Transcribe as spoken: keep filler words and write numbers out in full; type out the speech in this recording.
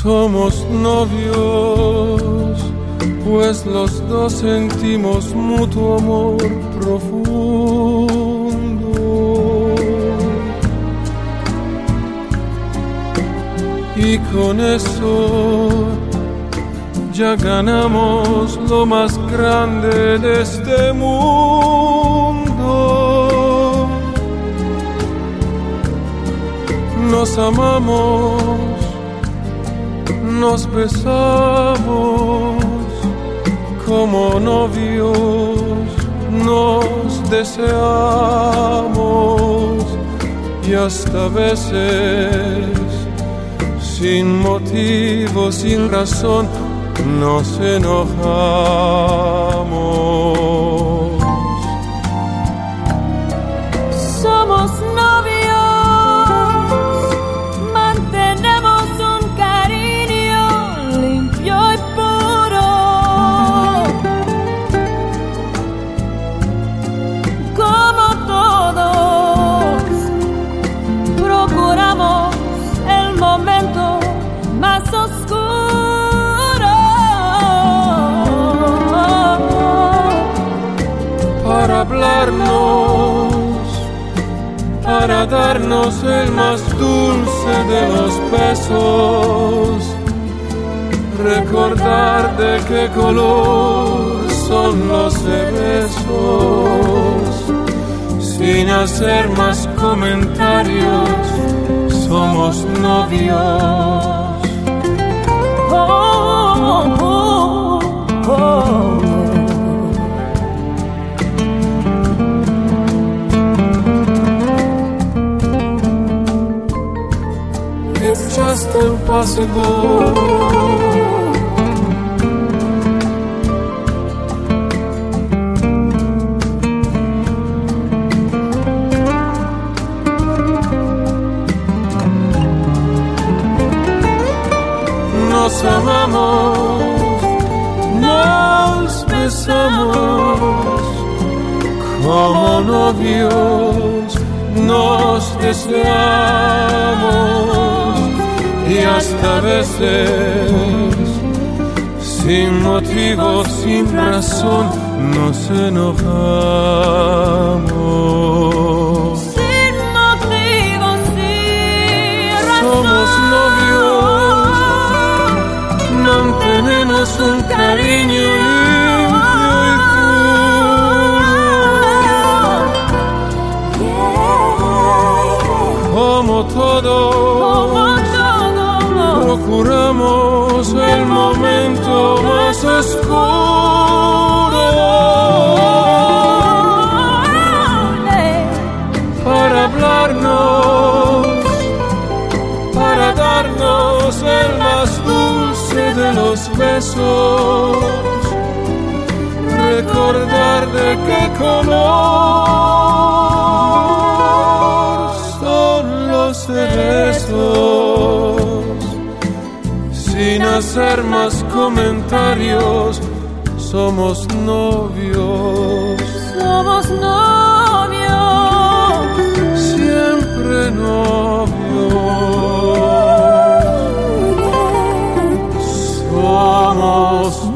Somos novios, pues los dos sentimos mutuo amor profundo. Y con eso ya ganamos lo más grande de este mundo. Nos amamos, nos besamos como novios, nos deseamos y hasta veces sin motivo, sin razón, nos enojamos. Somos novios, mantenemos un cariño limpio y puro. Como todos, procuramos el momento más oscuro para hablarnos, para darnos el más dulce de los besos, recordar de qué color son los cerezos, sin hacer más comentarios, somos novios. Oh, oh, oh, oh. It's just impossible. Nos amamos, nos besamos como novios, nos deseamos y hasta veces sin motivo, sin razón nos enojamos. Sin motivo, sin razón. Somos novios, mantenemos un cariño limpio y puro. Como todo, procuramos el momento más oscuro para hablarnos, para darnos el más dulce de los besos, recordar de qué color son los cerezos, sin hacer más comentarios, somos novios. Somos novios, siempre novios. Somos